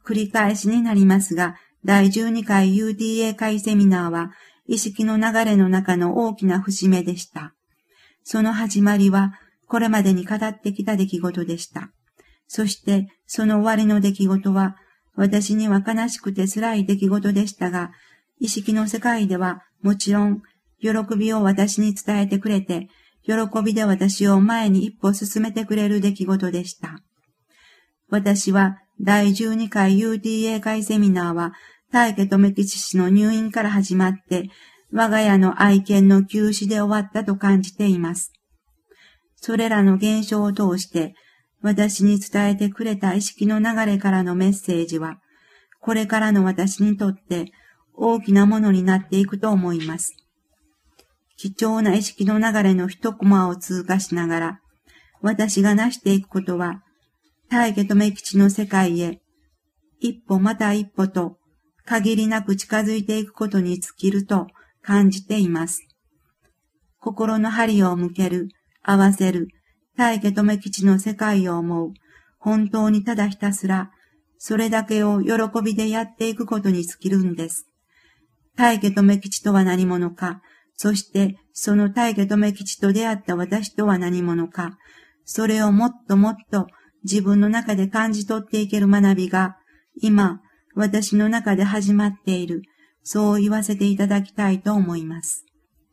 繰り返しになりますが、第12回 UTA 会セミナーは、意識の流れの中の大きな節目でした。その始まりは、これまでに語ってきた出来事でした。そして、その終わりの出来事は、私には悲しくて辛い出来事でしたが、意識の世界では、もちろん、喜びを私に伝えてくれて、喜びで私を前に一歩進めてくれる出来事でした。私は、第12回 UTA 会セミナーは、大家留吉氏の入院から始まって、我が家の愛犬の急死で終わったと感じています。それらの現象を通して、私に伝えてくれた意識の流れからのメッセージは、これからの私にとって大きなものになっていくと思います。貴重な意識の流れの一コマを通過しながら、私が成していくことは、大家留吉の世界へ、一歩また一歩と、限りなく近づいていくことに尽きると感じています。心の針を向ける、合わせる、大家留吉の世界を思う、本当にただひたすら、それだけを喜びでやっていくことに尽きるんです。大家留吉とは何者か、そしてその大家留吉と出会った私とは何者か、それをもっともっと自分の中で感じ取っていける学びが、今、私の中で始まっている、そう言わせていただきたいと思います。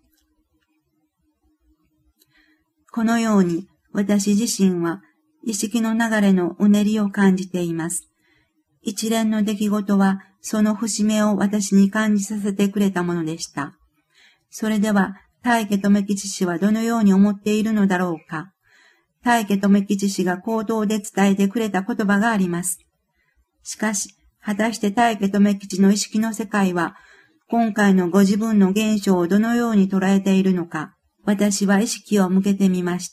このように私自身は意識の流れのうねりを感じています。一連の出来事はその節目を私に感じさせてくれたものでした。それでは大家留吉氏はどのように思っているのだろうか。大家留吉氏が口頭で伝えてくれた言葉があります。しかし、果たして大家留吉の意識の世界は、今回のご自分の現象をどのように捉えているのか、私は意識を向けてみました。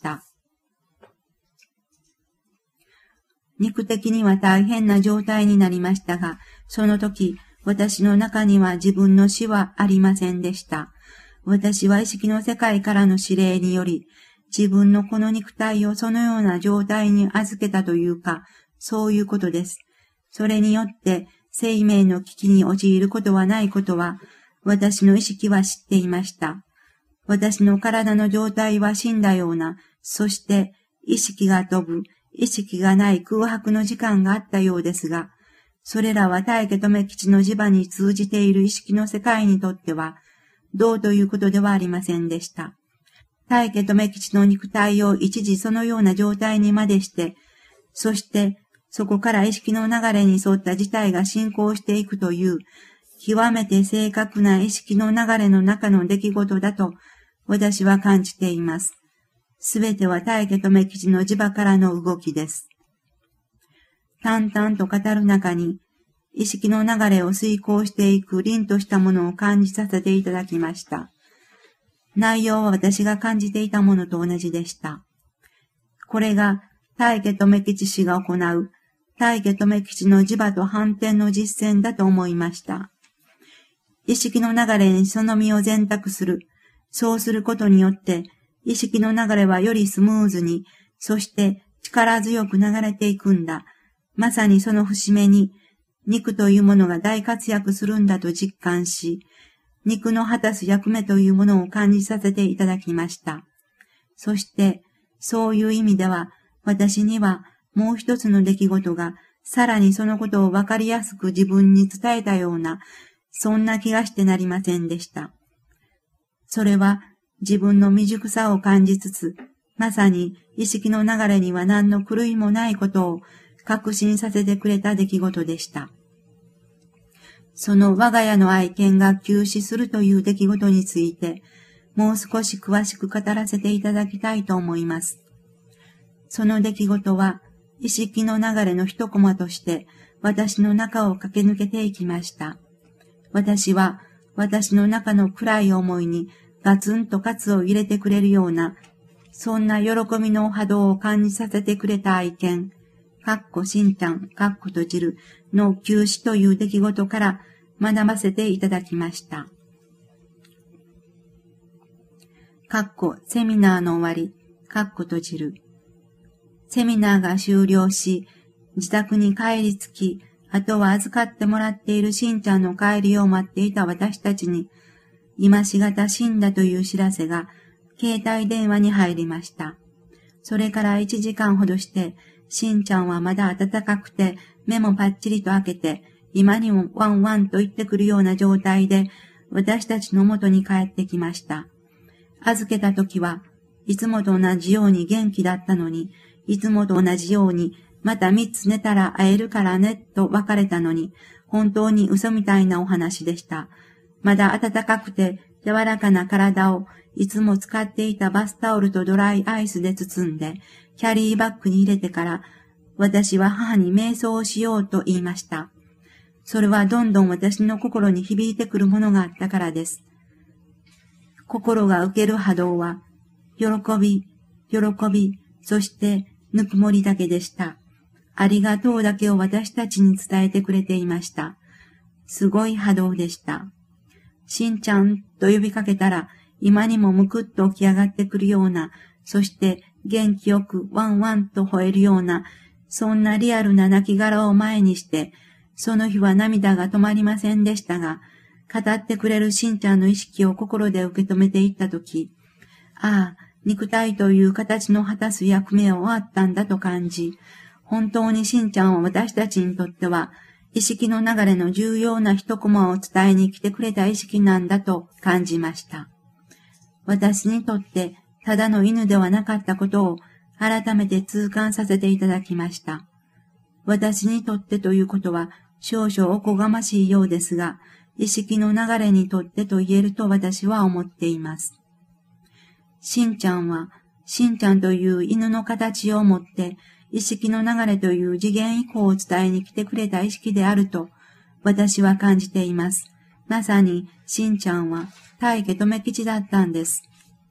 肉的には大変な状態になりましたが、その時、私の中には自分の死はありませんでした。私は意識の世界からの指令により、自分のこの肉体をそのような状態に預けたというか、そういうことです。それによって生命の危機に陥ることはないことは、私の意識は知っていました。私の体の状態は死んだような、そして意識が飛ぶ、意識がない空白の時間があったようですが、それらは大家留吉の磁場に通じている意識の世界にとっては、どうということではありませんでした。大家留吉の肉体を一時そのような状態にまでして、そしてそこから意識の流れに沿った事態が進行していくという、極めて正確な意識の流れの中の出来事だと、私は感じています。すべては大家留吉の磁場からの動きです。淡々と語る中に、意識の流れを遂行していく凛としたものを感じさせていただきました。内容は私が感じていたものと同じでした。これが大家留吉氏が行う大家留吉の磁場と反転の実践だと思いました。意識の流れにその身を全託する。そうすることによって、意識の流れはよりスムーズに、そして力強く流れていくんだ。まさにその節目に、肉というものが大活躍するんだと実感し、肉の果たす役目というものを感じさせていただきました。そして、そういう意味では、私にはもう一つの出来事が、さらにそのことをわかりやすく自分に伝えたような、そんな気がしてなりませんでした。それは自分の未熟さを感じつつ、まさに意識の流れには何の狂いもないことを確信させてくれた出来事でした。その我が家の愛犬が急死するという出来事について、もう少し詳しく語らせていただきたいと思います。その出来事は、意識の流れの一コマとして、私の中を駆け抜けていきました。私は、私の中の暗い思いにガツンとカツを入れてくれるような、そんな喜びの波動を感じさせてくれた愛犬、しんちゃん、閉じるの休止という出来事から学ばせていただきました。セミナーの終わり、閉じる。セミナーが終了し、自宅に帰り着き、 あとは預かってもらっているしんちゃんの帰りを待っていた私たちに、今しがた死んだという知らせが、携帯電話に入りました。それから1時間ほどして、しんちゃんはまだ暖かくて、目もパッチリと開けて、今にもワンワンと言ってくるような状態で、私たちの元に帰ってきました。預けた時はいつもと同じように元気だったのに、いつもと同じように、また3つ寝たら会えるからね、と別れたのに、本当に嘘みたいなお話でした。まだ暖かくて柔らかな体をいつも使っていたバスタオルとドライアイスで包んで、キャリーバッグに入れてから、私は母に瞑想をしようと言いました。それはどんどん私の心に響いてくるものがあったからです。心が受ける波動は、喜び、そしてぬくもりだけでした。ありがとうだけを私たちに伝えてくれていました。すごい波動でした。しんちゃんと呼びかけたら、今にもむくっと起き上がってくるような、そして元気よくワンワンと吠えるような、そんなリアルな亡骸を前にして、その日は涙が止まりませんでしたが、語ってくれるしんちゃんの意識を心で受け止めていったとき、ああ、肉体という形の果たす役目を終わったんだと感じ、本当にしんちゃんは私たちにとっては、意識の流れの重要な一コマを伝えに来てくれた意識なんだと感じました。私にとってただの犬ではなかったことを改めて痛感させていただきました。私にとってということは少々おこがましいようですが、意識の流れにとってと言えると私は思っています。しんちゃんは、しんちゃんという犬の形を持って、意識の流れという次元以降を伝えに来てくれた意識であると、私は感じています。まさに、しんちゃんは、大家留吉だったんです。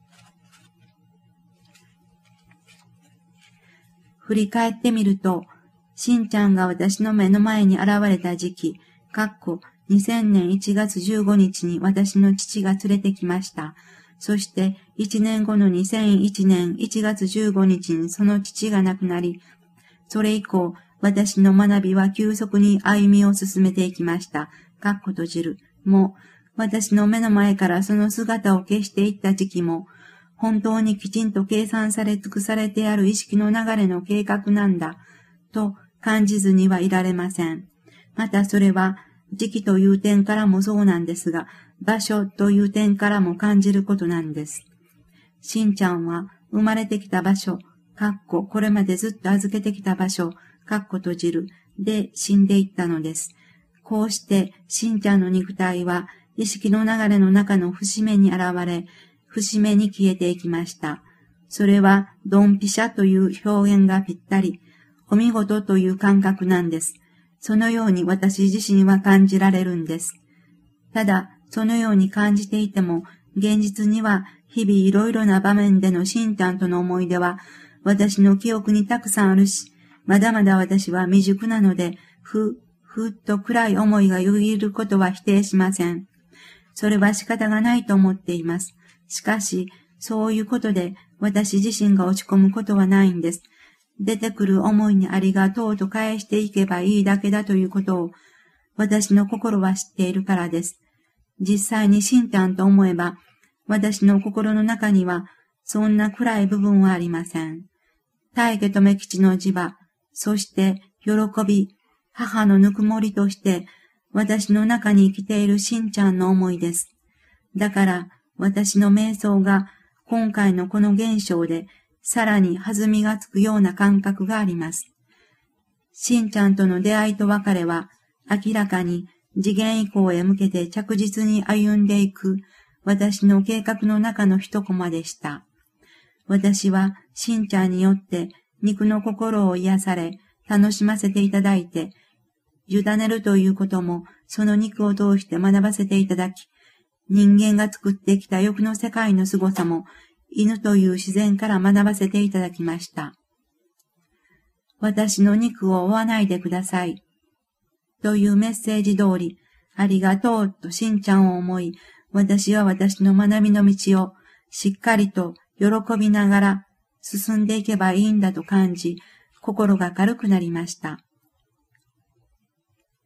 振り返ってみると、しんちゃんが私の目の前に現れた時期、2000年1月15日に私の父が連れてきました。そして1年後の2001年1月15日にその父が亡くなり、それ以降、私の学びは急速に歩みを進めていきました。閉じる。も、私の目の前からその姿を消していった時期も、本当にきちんと計算され尽くされてある意識の流れの計画なんだ、と感じずにはいられません。またそれは、時期という点からもそうなんですが、場所という点からも感じることなんです。しんちゃんは生まれてきた場所、これまでずっと預けてきた場所、閉じる、で死んでいったのです。こうして、しんちゃんの肉体は、意識の流れの中の節目に現れ、節目に消えていきました。それは、ドンピシャという表現がぴったり、お見事という感覚なんです。そのように私自身は感じられるんです。ただ、そのように感じていても、現実には日々いろいろな場面でのしんちゃんとの思い出は、私の記憶にたくさんあるし、まだまだ私は未熟なので、ふっと暗い思いがよぎることは否定しません。それは仕方がないと思っています。しかし、そういうことで私自身が落ち込むことはないんです。出てくる思いにありがとうと返していけばいいだけだということを、私の心は知っているからです。実際にしんちゃんと思えば、私の心の中には、そんな暗い部分はありません。大家留吉の磁場、そして喜び、母のぬくもりとして、私の中に生きているしんちゃんの思いです。だから、私の瞑想が、今回のこの現象で、さらに弾みがつくような感覚があります。しんちゃんとの出会いと別れは、明らかに次元以降へ向けて着実に歩んでいく、私の計画の中の一コマでした。私は、しんちゃんによって肉の心を癒され、楽しませていただいて、委ねるということも、その肉を通して学ばせていただき、人間が作ってきた欲の世界の凄さも、犬という自然から学ばせていただきました。私の肉を追わないでください。というメッセージ通り、ありがとうとしんちゃんを思い、私は私の学びの道をしっかりと喜びながら進んでいけばいいんだと感じ、心が軽くなりました。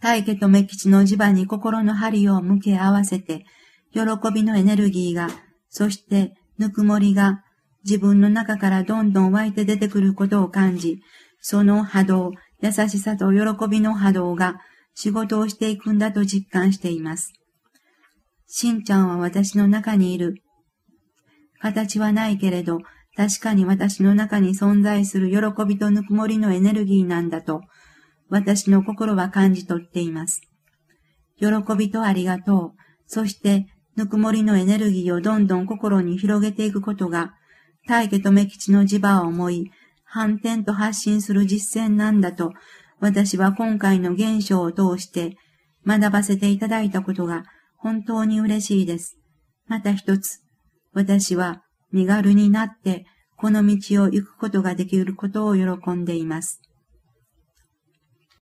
大家と目吉の磁場に心の針を向け合わせて、喜びのエネルギーが、そしてぬくもりが自分の中からどんどん湧いて出てくることを感じ、その波動、優しさと喜びの波動が仕事をしていくんだと実感しています。しんちゃんは私の中にいる。形はないけれど、確かに私の中に存在する喜びとぬくもりのエネルギーなんだと、私の心は感じ取っています。喜びとありがとう、そしてぬくもりのエネルギーをどんどん心に広げていくことが、大家と目吉の磁場を思い、反転と発信する実践なんだと、私は今回の現象を通して学ばせていただいたことが本当に嬉しいです。また一つ、私は身軽になってこの道を行くことができることを喜んでいます。